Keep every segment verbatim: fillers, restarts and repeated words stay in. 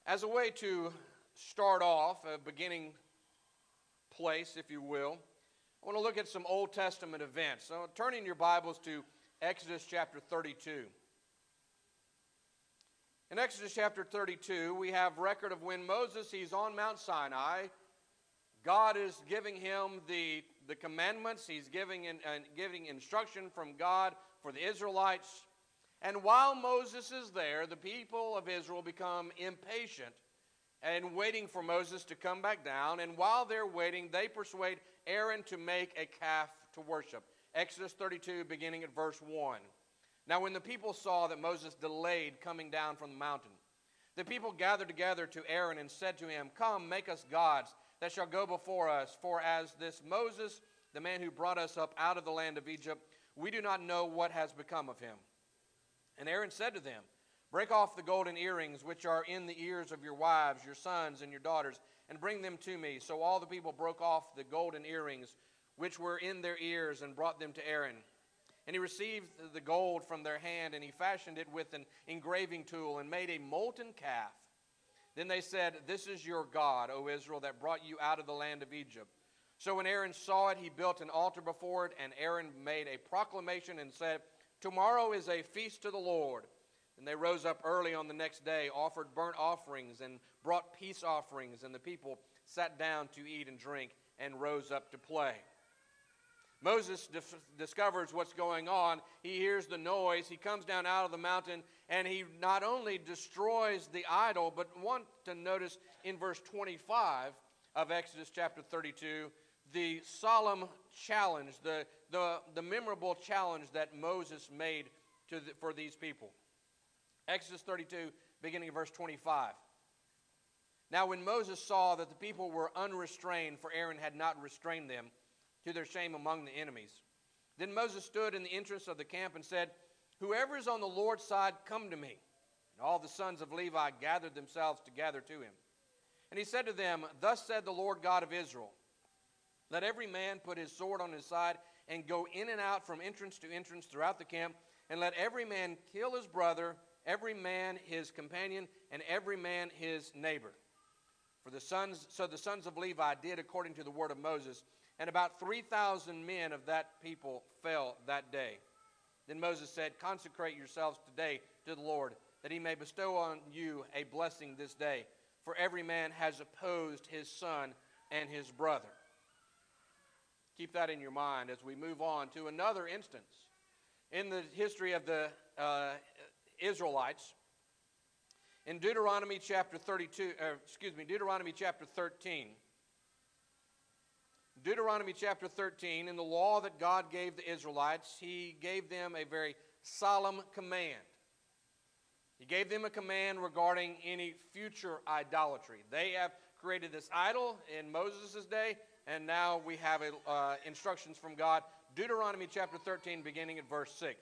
As a way to start off, a beginning place, if you will, I want to look at some Old Testament events. So turning your Bibles to Exodus chapter thirty-two. In Exodus chapter thirty-two, we have record of when Moses, he's on Mount Sinai. God is giving him the, the commandments. He's giving, in, uh, giving instruction from God for the Israelites. And while Moses is there, the people of Israel become impatient and waiting for Moses to come back down. And while they're waiting, they persuade Aaron to make a calf to worship. Exodus thirty-two, beginning at verse one. Now when the people saw that Moses delayed coming down from the mountain, the people gathered together to Aaron and said to him, "Come, make us gods that shall go before us. For as this Moses, the man who brought us up out of the land of Egypt, we do not know what has become of him." And Aaron said to them, "Break off the golden earrings which are in the ears of your wives, your sons, and your daughters, and bring them to me." So all the people broke off the golden earrings which were in their ears and brought them to Aaron. And he received the gold from their hand, and he fashioned it with an engraving tool and made a molten calf. Then they said, "This is your God, O Israel, that brought you out of the land of Egypt." So when Aaron saw it, he built an altar before it, and Aaron made a proclamation and said, "Tomorrow is a feast to the Lord." And they rose up early on the next day, offered burnt offerings, and brought peace offerings, and the people sat down to eat and drink, and rose up to play. Moses dis- discovers what's going on. He hears the noise. He comes down out of the mountain, and he not only destroys the idol, but want to notice in verse twenty-five of Exodus chapter thirty-two, the solemn challenge, the, the, the memorable challenge that Moses made to the, for these people. Exodus thirty-two, beginning of verse twenty-five. Now when Moses saw that the people were unrestrained, for Aaron had not restrained them, to their shame among the enemies, then Moses stood in the entrance of the camp and said, "Whoever is on the Lord's side, come to me." And all the sons of Levi gathered themselves together to him. And he said to them, "Thus said the Lord God of Israel, let every man put his sword on his side and go in and out from entrance to entrance throughout the camp, and let every man kill his brother, every man his companion, and every man his neighbor." For the sons, so the sons of Levi did according to the word of Moses, and about three thousand men of that people fell that day. Then Moses said, "Consecrate yourselves today to the Lord, that he may bestow on you a blessing this day. For every man has opposed his son and his brother." Keep that in your mind as we move on to another instance in the history of the uh, Israelites. In Deuteronomy chapter thirty-two, uh, excuse me, Deuteronomy chapter thirteen. Deuteronomy chapter thirteen, in the law that God gave the Israelites, he gave them a very solemn command. He gave them a command regarding any future idolatry. They have created this idol in Moses' day, and now we have a, uh, instructions from God. Deuteronomy chapter thirteen, beginning at verse six.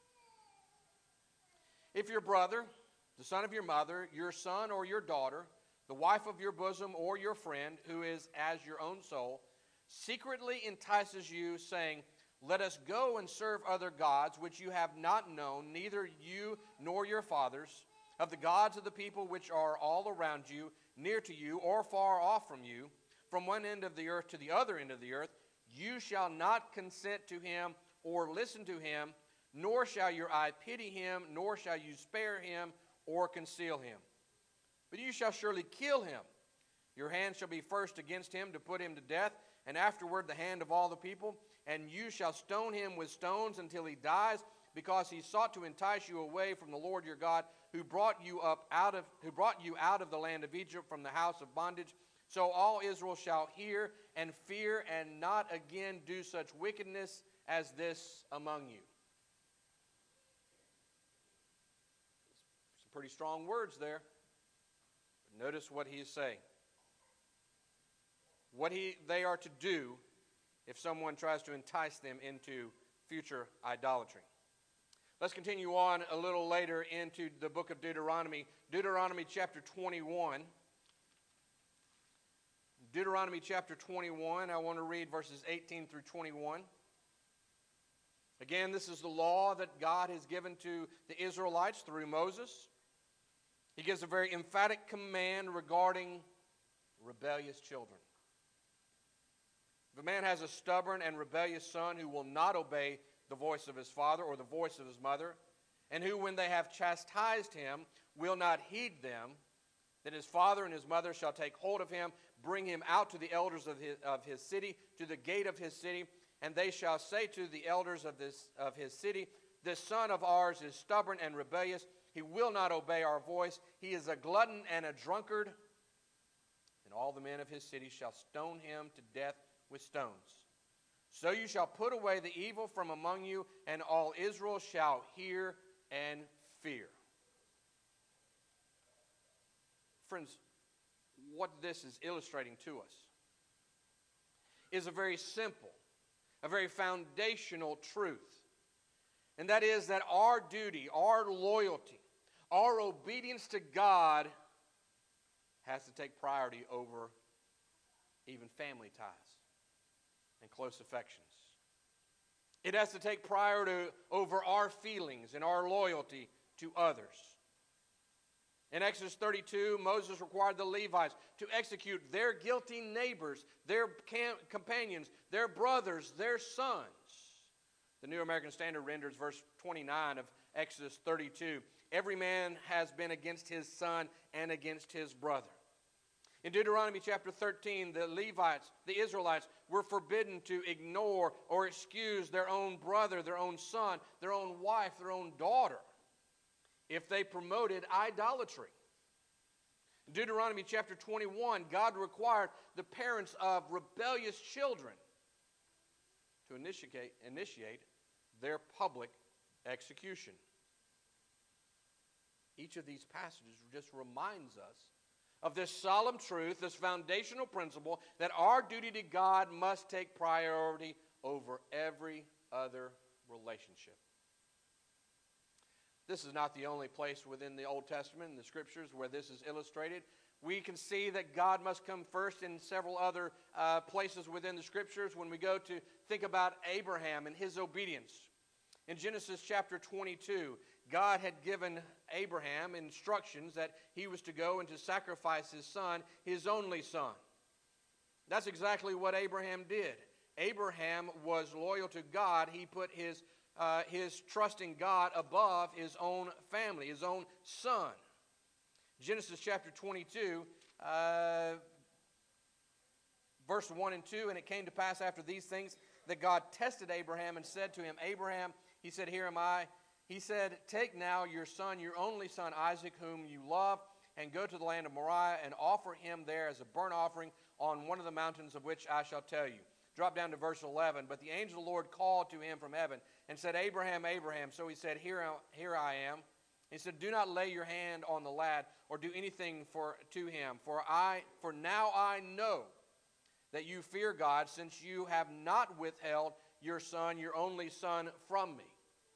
"If your brother, the son of your mother, your son or your daughter, the wife of your bosom or your friend, who is as your own soul, secretly entices you, saying, 'Let us go and serve other gods, which you have not known, neither you nor your fathers, of the gods of the people which are all around you, near to you, or far off from you, from one end of the earth to the other end of the earth, you shall not consent to him or listen to him, nor shall your eye pity him, nor shall you spare him or conceal him. But you shall surely kill him. Your hand shall be first against him to put him to death, and afterward the hand of all the people. And you shall stone him with stones until he dies, because he sought to entice you away from the Lord your God, who brought you up out of who brought you out of the land of Egypt from the house of bondage. So all Israel shall hear and fear, and not again do such wickedness as this among you." Some pretty strong words there. But notice what he is saying. What he, they are to do if someone tries to entice them into future idolatry. Let's continue on a little later into the book of Deuteronomy. Deuteronomy chapter twenty-one. Deuteronomy chapter twenty-one, I want to read verses eighteen through twenty-one. Again, this is the law that God has given to the Israelites through Moses. He gives a very emphatic command regarding rebellious children. If a man has a stubborn and rebellious son who will not obey the voice of his father or the voice of his mother, and who, when they have chastised him, will not heed them, then his father and his mother shall take hold of him, bring him out to the elders of his, of his city, to the gate of his city, and they shall say to the elders of, this, of his city, this son of ours is stubborn and rebellious. He will not obey our voice. He is a glutton and a drunkard. And all the men of his city shall stone him to death with stones. So you shall put away the evil from among you, and all Israel shall hear and fear. Friends, what this is illustrating to us is a very simple, a very foundational truth. And that is that our duty, our loyalty, our obedience to God has to take priority over even family ties and close affections. It has to take priority over our feelings and our loyalty to others. In Exodus thirty-two, Moses required the Levites to execute their guilty neighbors, their companions, their brothers, their sons. The New American Standard renders verse twenty-nine of Exodus thirty-two. Every man has been against his son and against his brother. In Deuteronomy chapter thirteen, the Levites, the Israelites, were forbidden to ignore or excuse their own brother, their own son, their own wife, their own daughter, if they promoted idolatry. In Deuteronomy chapter twenty-one, God required the parents of rebellious children to initiate, initiate their public execution. Each of these passages just reminds us of this solemn truth, this foundational principle, that our duty to God must take priority over every other relationship. This is not the only place within the Old Testament and the Scriptures where this is illustrated. We can see that God must come first in several other uh, places within the Scriptures when we go to think about Abraham and his obedience. In Genesis chapter twenty-two, God had given Abraham instructions that he was to go and to sacrifice his son, his only son. That's exactly what Abraham did. Abraham was loyal to God. He put his, uh, his trust in God above his own family, his own son. Genesis chapter twenty-two, uh, verse one and two, and it came to pass after these things that God tested Abraham and said to him, Abraham, he said, here am I. He said, take now your son, your only son Isaac, whom you love, and go to the land of Moriah and offer him there as a burnt offering on one of the mountains of which I shall tell you. Drop down to verse eleven. But the angel of the Lord called to him from heaven and said, Abraham, Abraham. So he said, here, here I am. He said, do not lay your hand on the lad or do anything for to him, for I for now I know that you fear God, since you have not withheld your son, your only son, from me.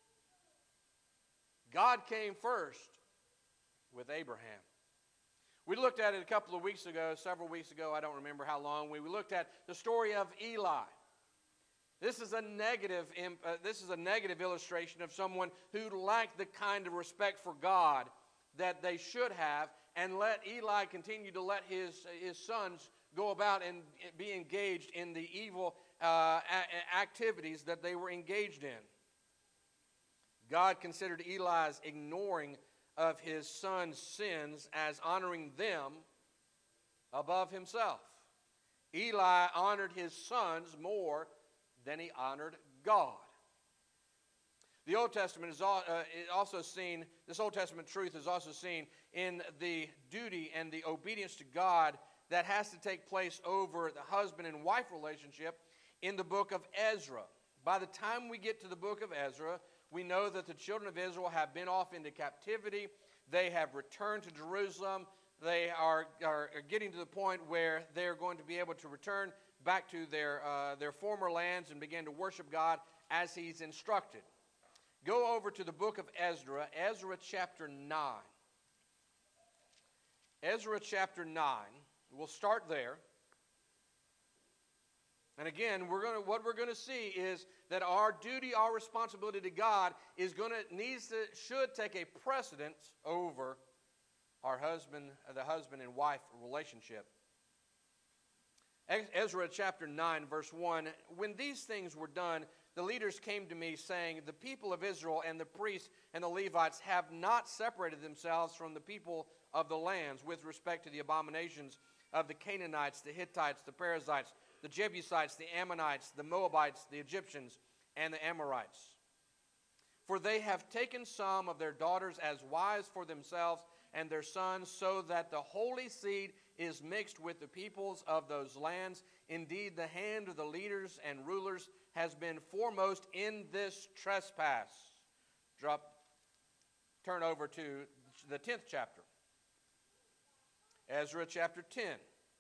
God came first with Abraham. We looked at it a couple of weeks ago, several weeks ago, I don't remember how long. We looked at the story of Eli. This is a negative, uh, this is a negative illustration of someone who lacked the kind of respect for God that they should have, and let Eli continue to let his, his sons go about and be engaged in the evil uh, a- activities that they were engaged in. God considered Eli's ignoring of his son's sins as honoring them above himself. Eli honored his sons more than he honored God. The Old Testament is also seen, this Old Testament truth is also seen in the duty and the obedience to God that has to take place over the husband and wife relationship in the book of Ezra. By the time we get to the book of Ezra, we know that the children of Israel have been off into captivity. They have returned to Jerusalem. They are, are, are getting to the point where they're going to be able to return back to their, uh, their former lands and begin to worship God as He's instructed. Go over to the book of Ezra, Ezra chapter nine. Ezra chapter nine. We'll start there. And again, we're going to, what we're going to see is that our duty, our responsibility to God is going to, needs to, should take a precedence over our husband, the husband and wife relationship. Ezra chapter nine, verse one, when these things were done, the leaders came to me, saying, the people of Israel and the priests and the Levites have not separated themselves from the people of the lands with respect to the abominations of the Canaanites, the Hittites, the Perizzites, the Jebusites, the Ammonites, the Moabites, the Egyptians, and the Amorites. For they have taken some of their daughters as wives for themselves and their sons, so that the holy seed is mixed with the peoples of those lands. Indeed, the hand of the leaders and rulers has been foremost in this trespass. Drop, turn over to the tenth chapter. Ezra chapter ten.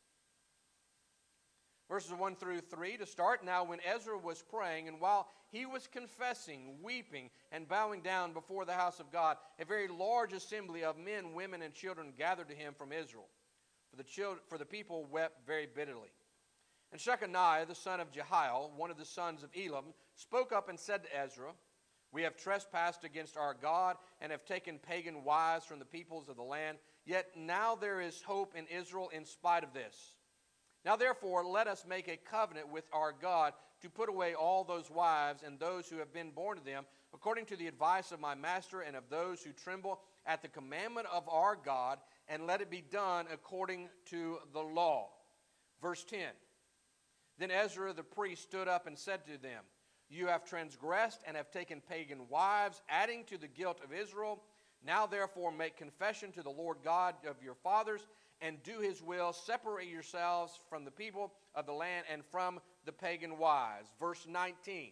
Verses one through three to start. Now when Ezra was praying, and while he was confessing, weeping, and bowing down before the house of God, a very large assembly of men, women, and children gathered to him from Israel. For the, children, for the people wept very bitterly. And Shechaniah, the son of Jehiel, one of the sons of Elam, spoke up and said to Ezra, we have trespassed against our God and have taken pagan wives from the peoples of the land. Yet now there is hope in Israel in spite of this. Now therefore let us make a covenant with our God to put away all those wives and those who have been born to them, according to the advice of my master and of those who tremble at the commandment of our God, and let it be done according to the law. Verse ten. Then Ezra the priest stood up and said to them, you have transgressed and have taken pagan wives, adding to the guilt of Israel. Now therefore make confession to the Lord God of your fathers, and do his will. Separate yourselves from the people of the land and from the pagan wives. Verse nineteen.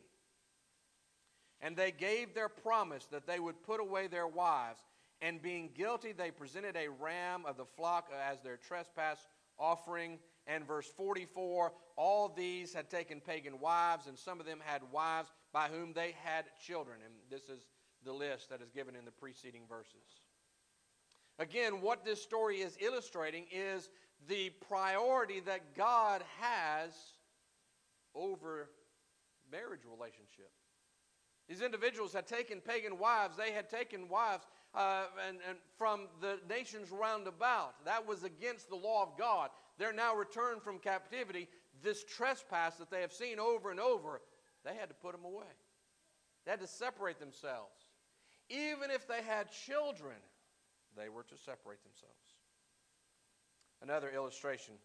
And they gave their promise that they would put away their wives, and being guilty they presented a ram of the flock as their trespass offering. And verse forty-four, all these had taken pagan wives, and some of them had wives by whom they had children. And this is the list that is given in the preceding verses. Again, what this story is illustrating is the priority that God has over marriage relationship. These individuals had taken pagan wives. They had taken wives uh, and, and from the nations round about. That was against the law of God. They're now returned from captivity. This trespass that they have seen over and over, they had to put them away. They had to separate themselves. Even if they had children, they were to separate themselves. Another illustration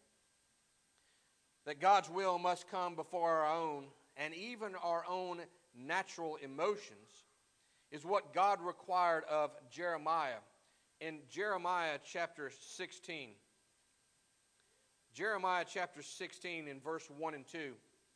that God's will must come before our own and even our own natural emotions is what God required of Jeremiah in Jeremiah chapter sixteen. Jeremiah chapter sixteen in verse one and two.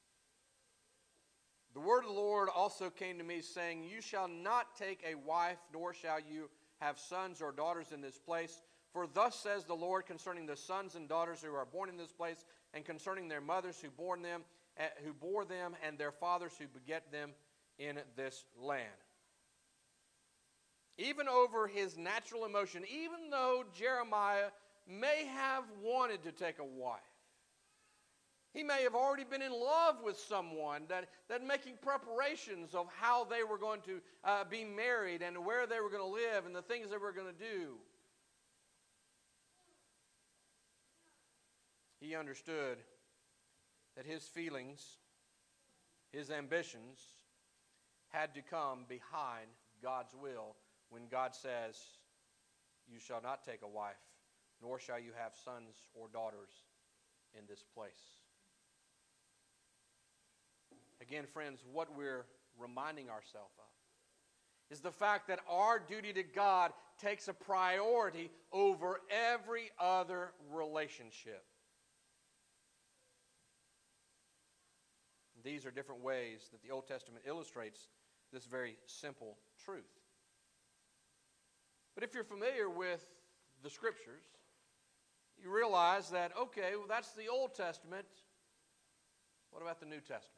The word of the Lord also came to me, saying, you shall not take a wife, nor shall you have sons or daughters in this place. For thus says the Lord concerning the sons and daughters who are born in this place, and concerning their mothers who born them, uh, who bore them, and their fathers who beget them in this land. Even over his natural emotion, even though Jeremiah may have wanted to take a wife, he may have already been in love with someone, that, that making preparations of how they were going to uh, be married and where they were going to live and the things they were going to do. He understood that his feelings, his ambitions, had to come behind God's will when God says, you shall not take a wife, nor shall you have sons or daughters in this place. Again, friends, what we're reminding ourselves of is the fact that our duty to God takes a priority over every other relationship. These are different ways that the Old Testament illustrates this very simple truth. But if you're familiar with the Scriptures, you realize that, okay, well, that's the Old Testament. What about the New Testament?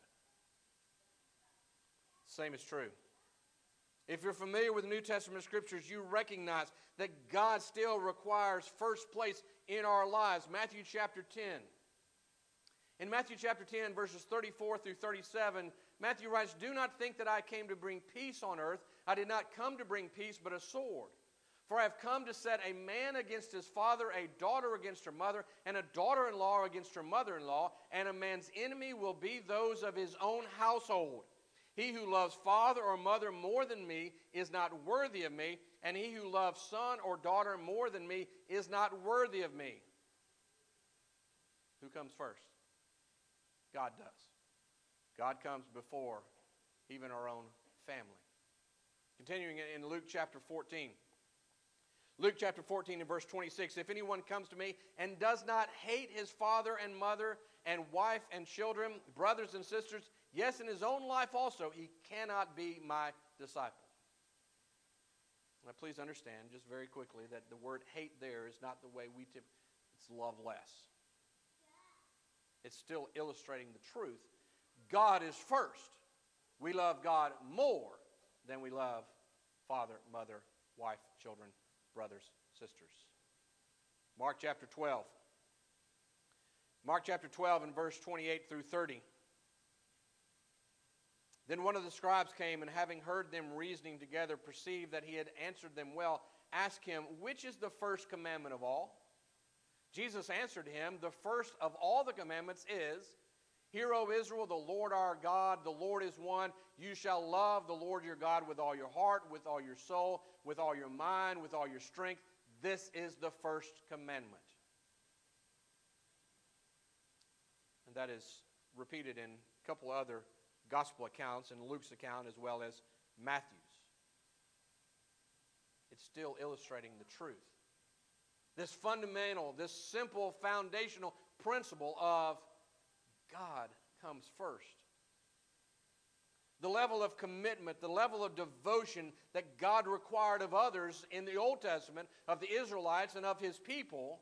Same is true. If you're familiar with the New Testament Scriptures, you recognize that God still requires first place in our lives. Matthew chapter ten. In Matthew chapter ten, verses thirty-four through thirty-seven, Matthew writes, do not think that I came to bring peace on earth. I did not come to bring peace, but a sword. For I have come to set a man against his father, a daughter against her mother, and a daughter-in-law against her mother-in-law, and a man's enemy will be those of his own household. He who loves father or mother more than me is not worthy of me, and he who loves son or daughter more than me is not worthy of me. Who comes first? God does. God comes before even our own family. Continuing in Luke chapter fourteen. Luke chapter fourteen and verse twenty-six. If anyone comes to me and does not hate his father and mother and wife and children, brothers and sisters, yes, in his own life also, he cannot be my disciple. Now please understand, just very quickly, that the word hate there is not the way we tip. It's love less. It's still illustrating the truth. God is first. We love God more than we love father, mother, wife, children, brothers, sisters. Mark chapter twelve. Mark chapter twelve and verse twenty-eight through thirty. Then one of the scribes came, and having heard them reasoning together, perceived that he had answered them well, asked him, which is the first commandment of all? Jesus answered him, the first of all the commandments is, Hear, O Israel, the Lord our God, the Lord is one. You shall love the Lord your God with all your heart, with all your soul, with all your mind, with all your strength. This is the first commandment. And that is repeated in a couple other gospel accounts, in Luke's account as well as Matthew's. It's still illustrating the truth. This fundamental, this simple foundational principle of God comes first. The level of commitment, the level of devotion that God required of others in the Old Testament, of the Israelites and of His people,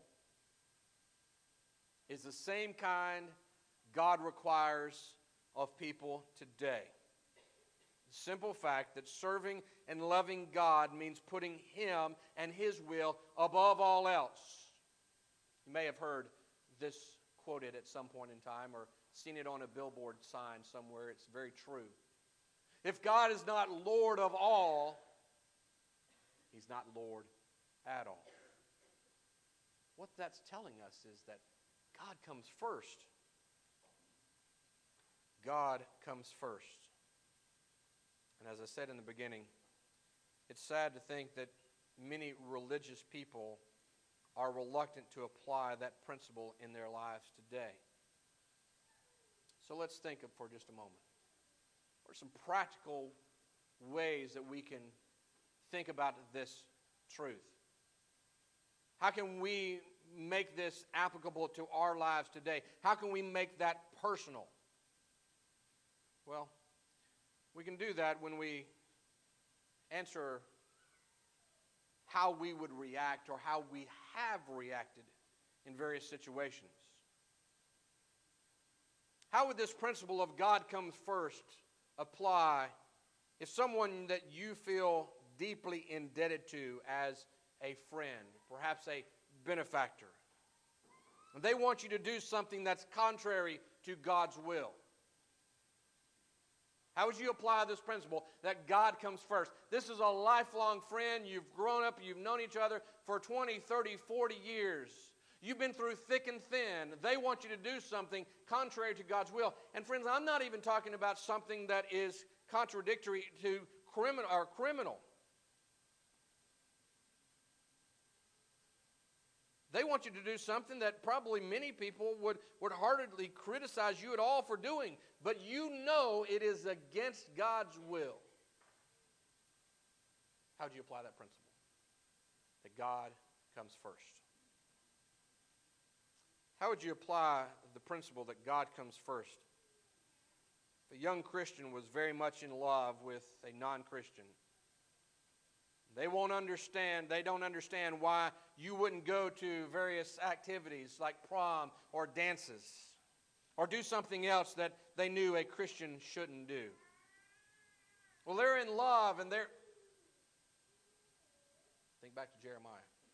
is the same kind God requires of people today. The simple fact that serving and loving God means putting Him and His will above all else. You may have heard this quoted at some point in time or seen it on a billboard sign somewhere. It's very true. If God is not Lord of all, He's not Lord at all. What that's telling us is that God comes first. God comes first. And as I said in the beginning, it's sad to think that many religious people are reluctant to apply that principle in their lives today. So let's think of for just a moment. What are some practical ways that we can think about this truth? How can we make this applicable to our lives today? How can we make that personal? Well, we can do that when we answer how we would react or how we have reacted in various situations. How would this principle of God comes first apply if someone that you feel deeply indebted to as a friend, perhaps a benefactor, and they want you to do something that's contrary to God's will? How would you apply this principle that God comes first? This is a lifelong friend. You've grown up, you've known each other for twenty, thirty, forty years. You've been through thick and thin. They want you to do something contrary to God's will. And friends, I'm not even talking about something that is contradictory to criminal or criminal. They want you to do something that probably many people would, would heartedly criticize you at all for doing, but you know it is against God's will. How do you apply that principle? That God comes first. How would you apply the principle that God comes first? If a young Christian was very much in love with a non-Christian, they won't understand, they don't understand why you wouldn't go to various activities like prom or dances or do something else that they knew a Christian shouldn't do. Well, they're in love and they're... Think back to Jeremiah.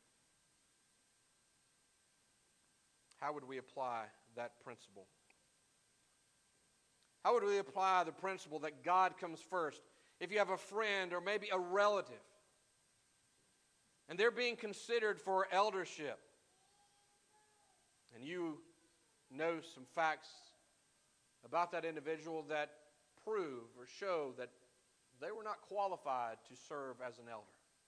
How would we apply that principle? How would we apply the principle that God comes first if you have a friend or maybe a relative and they're being considered for eldership. And you know some facts about that individual that prove or show that they were not qualified to serve as an elder.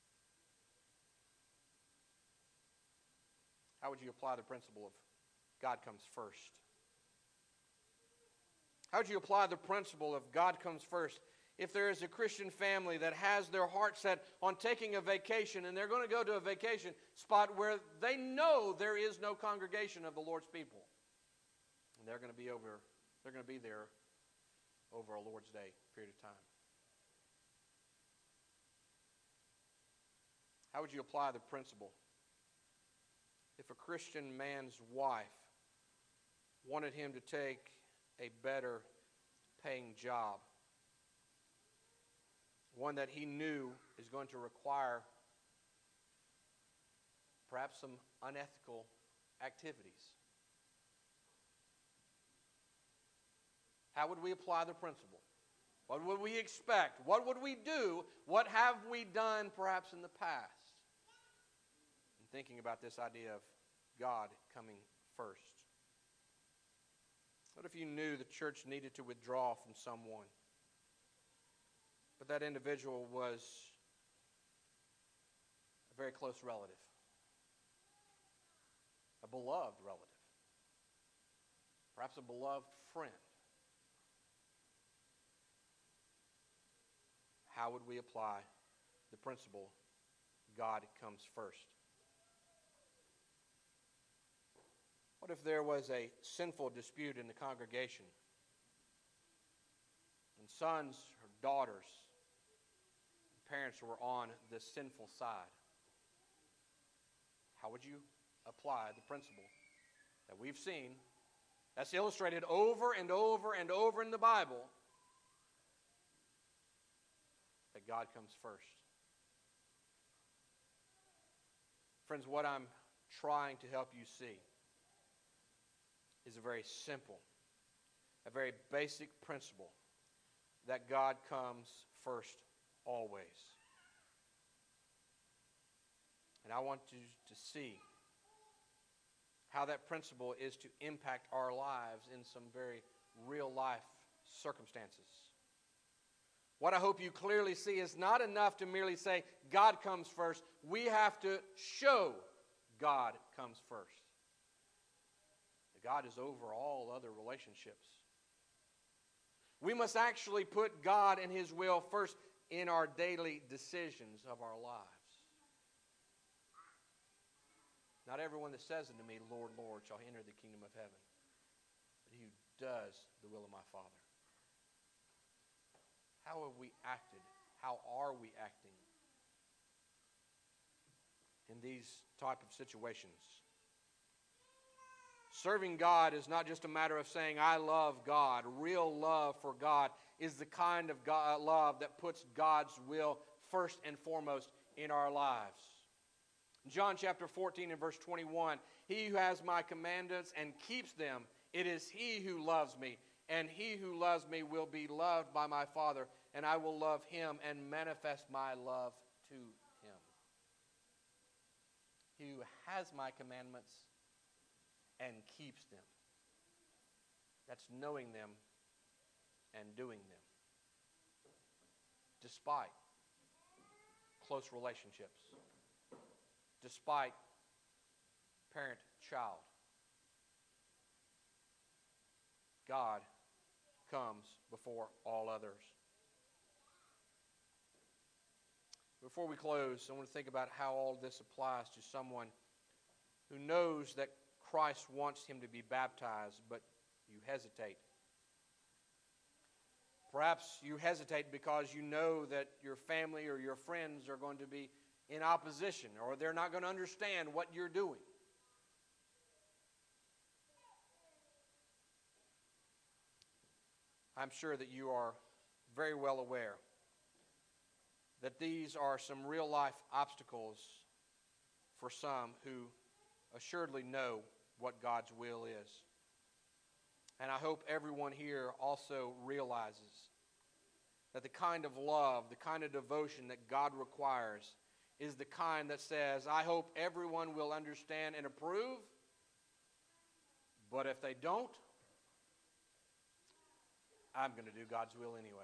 How would you apply the principle of God comes first? How would you apply the principle of God comes first if there is a Christian family that has their heart set on taking a vacation, and they're going to go to a vacation spot where they know there is no congregation of the Lord's people, and they're going to be over, they're going to be there over a Lord's Day period of time? How would you apply the principle if a Christian man's wife wanted him to take a better paying job, one that he knew is going to require perhaps some unethical activities? How would we apply the principle? What would we expect? What would we do? What have we done perhaps in the past? And thinking about this idea of God coming first. What if you knew the church needed to withdraw from someone, but that individual was a very close relative, a beloved relative, perhaps a beloved friend? How would we apply the principle, God comes first? What if there was a sinful dispute in the congregation, and sons or daughters, parents were on the sinful side? How would you apply the principle that we've seen, that's illustrated over and over and over in the Bible, that God comes first? Friends, what I'm trying to help you see is a very simple, a very basic principle, that God comes first always. And I want you to see how that principle is to impact our lives in some very real life circumstances. What I hope you clearly see is not enough to merely say God comes first. We have to show God comes first. God is over all other relationships. We must actually put God and His will first in our daily decisions of our lives. Not everyone that says unto me, Lord, Lord, shall enter the kingdom of heaven, but he who does the will of my Father. How have we acted? How are we acting in these type of situations? Serving God is not just a matter of saying, I love God. Real love for God is the kind of God, love that puts God's will first and foremost in our lives. John chapter fourteen and verse twenty-one, he who has my commandments and keeps them, it is he who loves me. And he who loves me will be loved by my Father, and I will love him and manifest my love to him. He who has my commandments and keeps them. That's knowing them and doing them. Despite close relationships. Despite parent-child. God comes before all others. Before we close, I want to think about how all this applies to someone who knows that Christ wants him to be baptized, but you hesitate. Perhaps you hesitate because you know that your family or your friends are going to be in opposition, or they're not going to understand what you're doing. I'm sure that you are very well aware that these are some real life obstacles for some who assuredly know what God's will is. And I hope everyone here also realizes that the kind of love, the kind of devotion that God requires is the kind that says, I hope everyone will understand and approve, but if they don't, I'm going to do God's will anyway.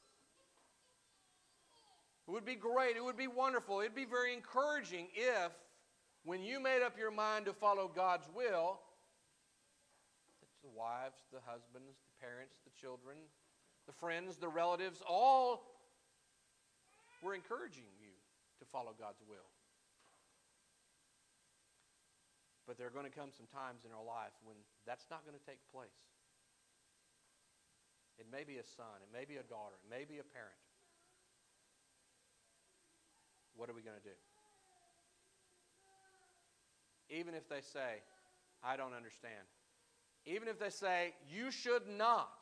It would be great. It would be wonderful. It would be very encouraging if, when you made up your mind to follow God's will, that the wives, the husbands, the parents, the children, the friends, the relatives, all were encouraging you to follow God's will. But there are going to come some times in our life when that's not going to take place. It may be a son, it may be a daughter, it may be a parent. What are we going to do? Even if they say, I don't understand. Even if they say, you should not.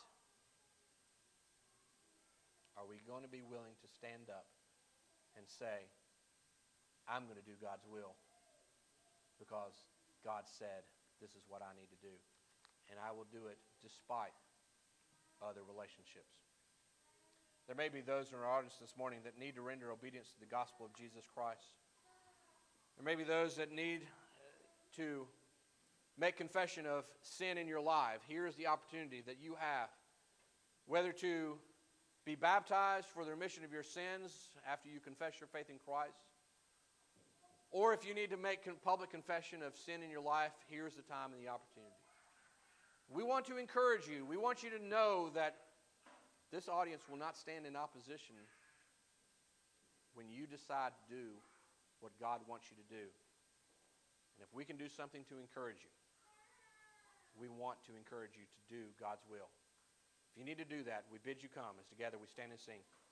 Are we going to be willing to stand up and say, I'm going to do God's will because God said this is what I need to do. And I will do it despite other relationships. There may be those in our audience this morning that need to render obedience to the gospel of Jesus Christ. There may be those that need to make confession of sin in your life. Here is the opportunity that you have, whether to be baptized for the remission of your sins after you confess your faith in Christ, or if you need to make public confession of sin in your life, here's the time and the opportunity. We want to encourage you. We want you to know that this audience will not stand in opposition when you decide to do what God wants you to do. And if we can do something to encourage you, we want to encourage you to do God's will. If you need to do that, we bid you come as together we stand and sing.